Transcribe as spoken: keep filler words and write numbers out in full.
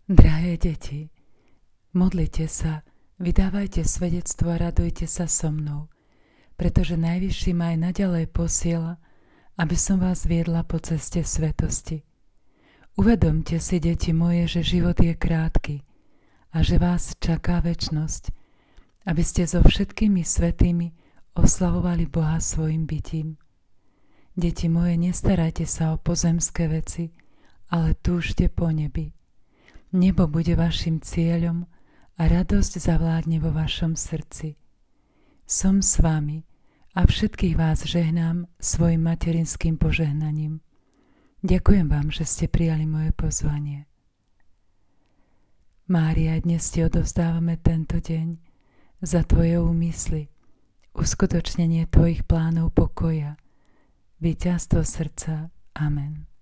Drahé deti, modlite sa, vydávajte svedectvo a radujte sa so mnou, pretože Najvyšší ma aj naďalej posiela, aby som vás viedla po ceste svetosti. Uvedomte si, deti moje, že život je krátky a že vás čaká večnosť, aby ste so všetkými svätými oslavovali Boha svojim bytím. Deti moje, nestarajte sa o pozemské veci, ale túžte po nebi. Nebo bude vašim cieľom a radosť zavládne vo vašom srdci. Som s vami a všetkých vás žehnám svojim materinským požehnaním. Ďakujem vám, že ste prijali moje pozvanie. Mária, dnes ti odovzdávame tento deň za tvoje úmysly, uskutočnenie tvojich plánov pokoja, víťazstvo srdca. Amen.